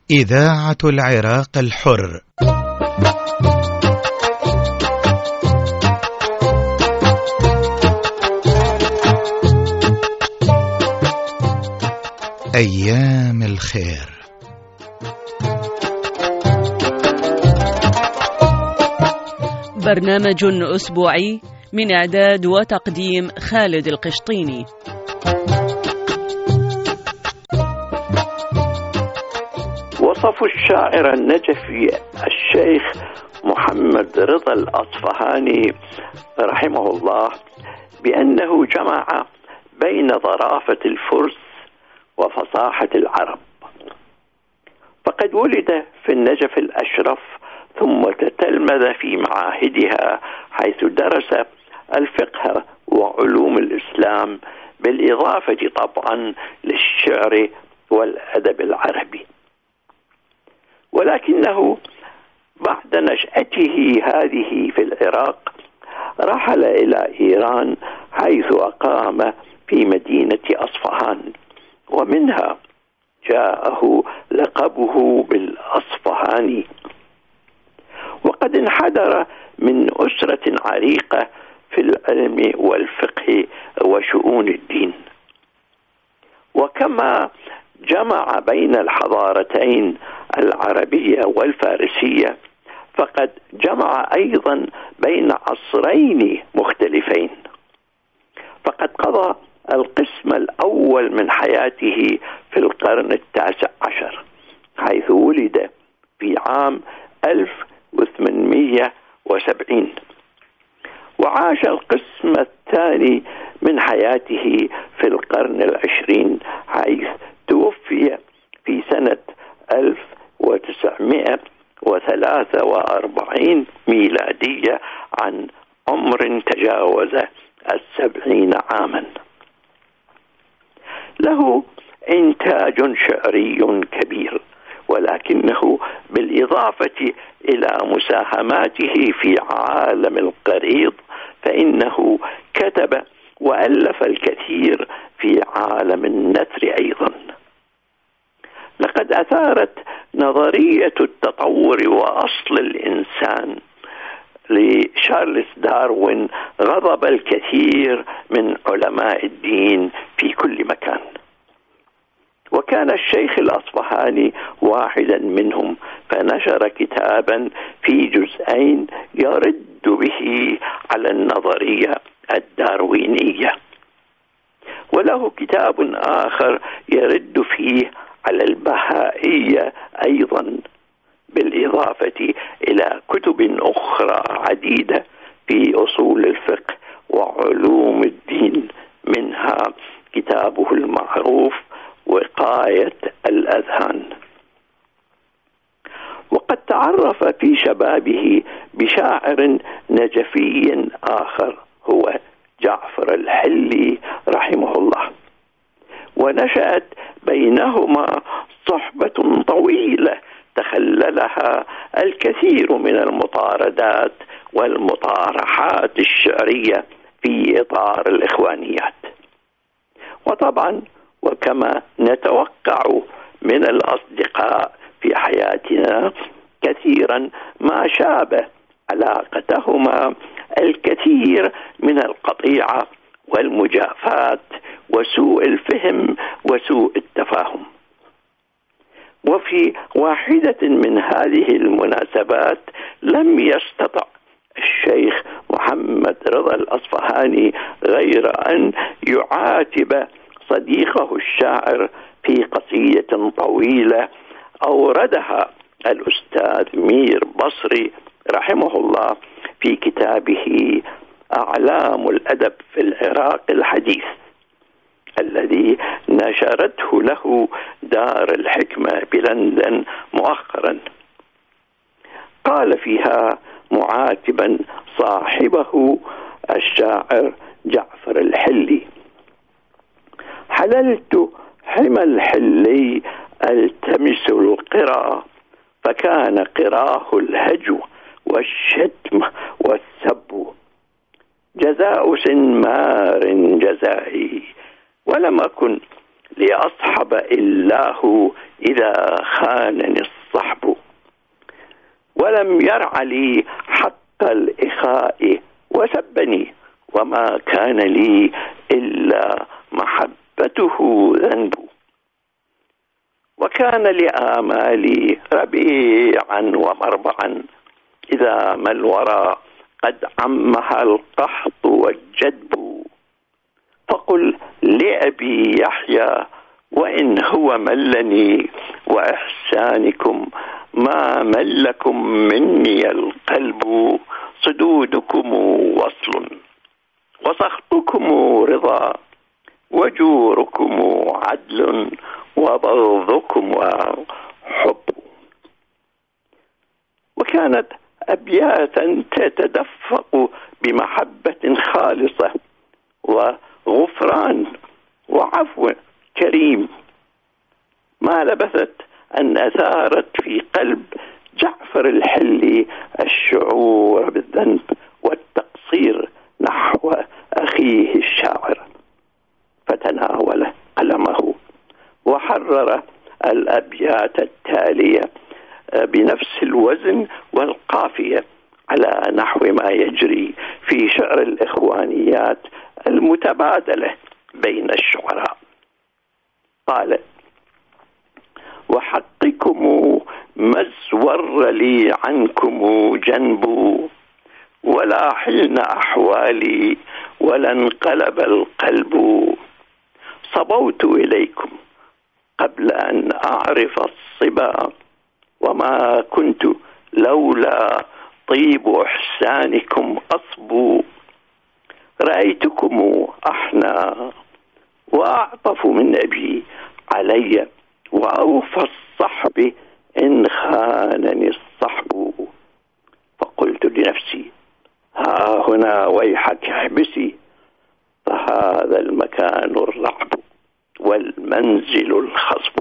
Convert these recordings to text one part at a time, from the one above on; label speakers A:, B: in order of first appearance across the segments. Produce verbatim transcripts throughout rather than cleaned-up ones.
A: إذاعة العراق الحر. أيام الخير.
B: برنامج أسبوعي من إعداد وتقديم خالد القشطيني.
C: وصف الشاعر النجفي الشيخ محمد رضا الأصفهاني رحمه الله بأنه جمع بين ظرافة الفرس وفصاحة العرب، فقد ولد في النجف الأشرف ثم تتلمذ في معاهدها حيث درس الفقه وعلوم الإسلام بالإضافة طبعا للشعر والأدب العربي، ولكنه بعد نشأته هذه في العراق رحل إلى إيران حيث أقام في مدينة أصفهان، ومنها جاءه لقبه بالأصفهاني. وقد انحدر من أسرة عريقة في العلم والفقه وشؤون الدين، وكما جمع بين الحضارتين العربية والفارسية فقد جمع أيضا بين عصرين مختلفين، فقد قضى القسم الأول من حياته في القرن التاسع عشر حيث ولد في عام ألف وثمانمائة وسبعين، وعاش القسم الثاني من حياته في القرن العشرين حيث توفي في سنة ألف وتسعمائة وثلاثة وأربعين ميلادية عن عمر تجاوز السبعين عاما. له إنتاج شعري كبير، ولكنه بالإضافة إلى مساهماته في عالم القريض فإنه كتب وألف الكثير في عالم النثر أيضا. لقد أثارت نظرية التطور وأصل الإنسان لشارلز داروين غضب الكثير من علماء الدين في كل مكان، وكان الشيخ الأصفهاني واحدا منهم، فنشر كتابا في جزئين يرد به على النظرية الداروينية، وله كتاب آخر يرد فيه على البهائية أيضا، بالإضافة إلى كتب أخرى عديدة في أصول الفقه وعلوم الدين، منها كتابه المعروف وقاية الأذهان. وقد تعرف في شبابه بشاعر نجفي آخر هو جعفر الحلي رحمه الله، ونشأت بينهما صحبة طويلة تخللها الكثير من المطاردات والمطارحات الشعرية في إطار الإخوانيات. وطبعا وكما نتوقع من الأصدقاء في حياتنا كثيرا ما شابه علاقتهما الكثير من القطيعة والمجافات وسوء الفهم وسوء التفاهم. وفي واحدة من هذه المناسبات لم يستطع الشيخ محمد رضا الأصفهاني غير أن يعاتب صديقه الشاعر في قصيدة طويلة أوردها الأستاذ مير بصري رحمه الله في كتابه أعلام الأدب في العراق الحديث الذي نشرته له دار الحكمة بلندن مؤخرا. قال فيها معاتبا صاحبه الشاعر جعفر الحلي: حللت حمى الحلي التمس القرى، فكان قراه الهجو والشتم والسب، جزاء سنمار جزائي، ولم أكن لأصحب إلاه إذا خانني ولم يرع لي حق الإخاء وسبني، وما كان لي إلا محبته ذنب. وكان لآمالي ربيعا ومربعا، إذا ما الورى قد عمها القحط والجدب. فقل لأبي يحيى وإن هو ملني، وإحسانكم ما ملكم مني القلب. صدودكم وصل وسخطكم رضا، وجوركم عدل وبغضكم حب. وكانت أبياتا تتدفق بمحبة خالصة وغفران وعفو كريم، ما لبثت أن أثارت في قلب جعفر الحلي الشعور بالذنب والتقصير نحو أخيه الشاعر، فتناول قلمه وحرر الأبيات التالية بنفس الوزن والقافية على نحو ما يجري في شعر الإخوانيات المتبادلة بين الشعراء. قال: وحقكم ما ازور لي عنكم جنب، ولا حلن أحوالي ولا انقلب القلب. صبوت إليكم قبل أن أعرف الصبا، وما كنت لولا طيب إحسانكم أصبو. رأيتكم أحنى وأعطف من أبي علي، وأوفى الصحب إن خانني الصحب. فقلت لنفسي: ها هنا ويحك احبسي، فهذا المكان الرعب والمنزل الخصب.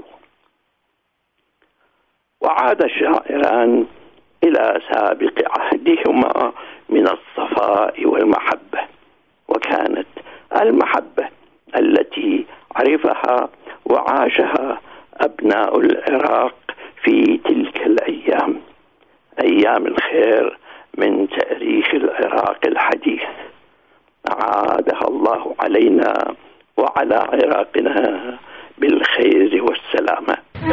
C: وعاد الشاعران إلى سابق عهدهما من الصفاء والمحبة، وكانت المحبة التي عرفها وعاشها أبناء العراق في تلك الأيام أيام الخير من تاريخ العراق الحديث، أعادها الله علينا وعلى عراقنا بالخير والسلامة.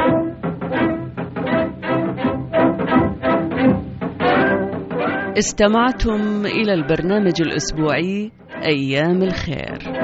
B: استمعتم إلى البرنامج الأسبوعي أيام الخير.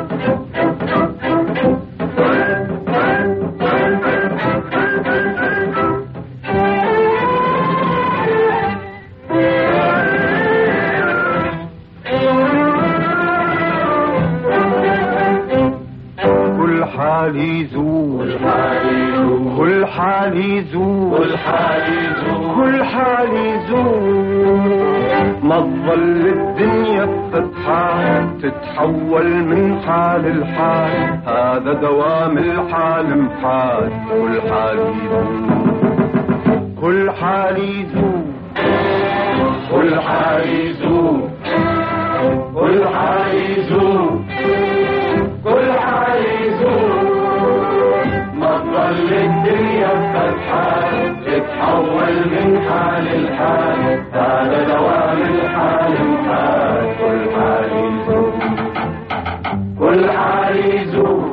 D: كل حال يزول، كل حال يزول، كل حال يزول. ما تظل الدنيا بفتحة تتحول من حال لحال، هذا دوام الحال محال. كل حال يزول، كل حال يزول، كل حال يزول، كل حال يزول، كل حال يزول. ما تظل الدنيا بفتحة تتحول من حال لحال، هذا دوام الحال محال. كل حال يزول، كل حال يزول.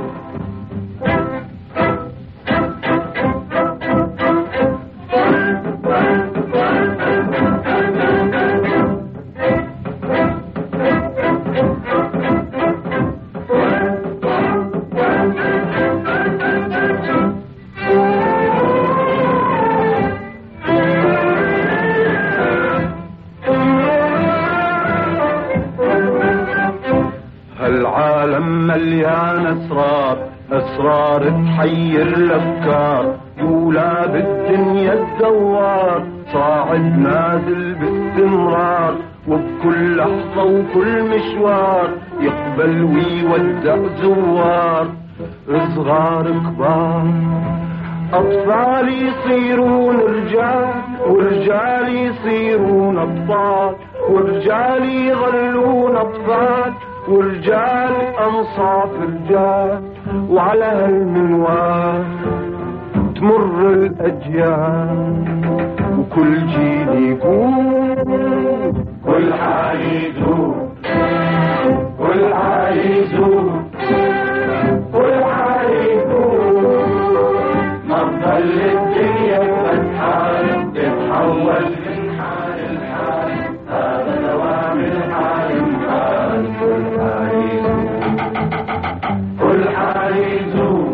D: هالعالم مليان أسرار، أسرار تحير الأفكار. يولى بالدنيا الدوار، صاعد نازل باستمرار. وبكل لحظة وكل مشوار يقبل ويودع زوار. صغار كبار، أطفال يصيرون رجال، ورجال يصيرون أطفال، ورجال يظلون أطفال، ورجال أنصاف رجال. وعلى هالمنوال وتمر الأجيال وكل جيل يقول كل عايزه كل عايزه كل عايزه ما تضل الدنيا فتحان تتحول من حال لحال هذا دوام الحال الحال كل عايزه كل عايزه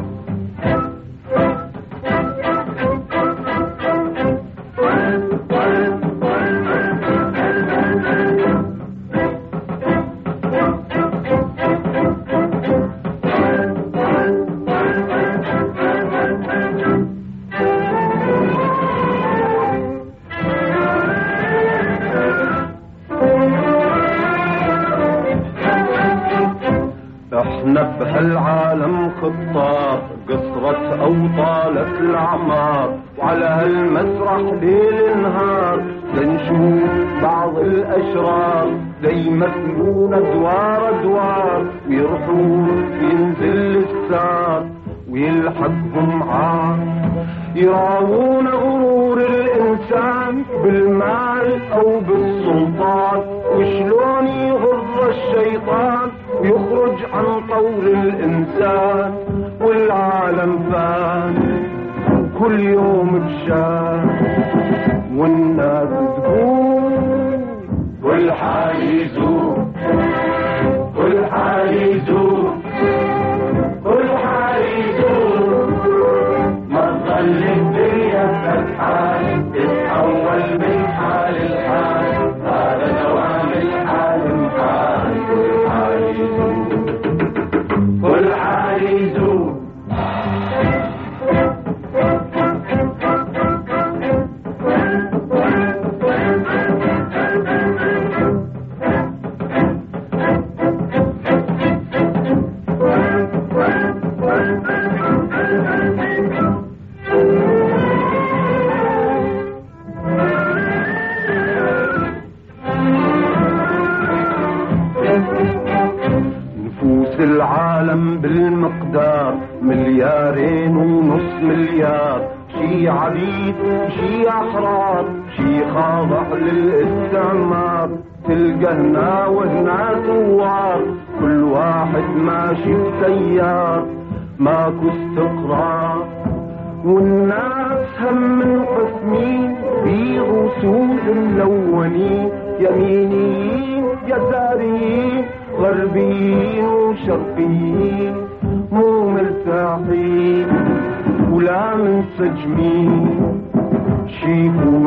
D: احنا بهالعالم خطار قصرت او طالت الاعمار وعلى هالمسرح ليل نهار لنشوف بعض الاشرار يمثلون ادوار ادوار ويروحون ينزل السار ويلحقهم عار يراوون غرور الانسان بالمال او بالسلطان وشلون يغر الشيطان ويخرج عن طور الإنسان والعالم فان وكل يوم بشان والناس تقول كل حايزو كل حايزو كل حايزو ما تظل الدنيا فتحان تتحول من حال لحال هذا دوام الحال الحال كل حايزو كل حايزو العالم بالمقدار مليارين ونص مليار شي عبيد شي أحرار شي خاضع للاستعمار تلقى هنا وهنا ثوار كل واحد ماشي بسيار ماكو استقرار والناس هم منقسمين بيض سود ملونين يمينيين يساريين غربيين وشرقيين مو مرتاحين ولا منسجمين شيفوا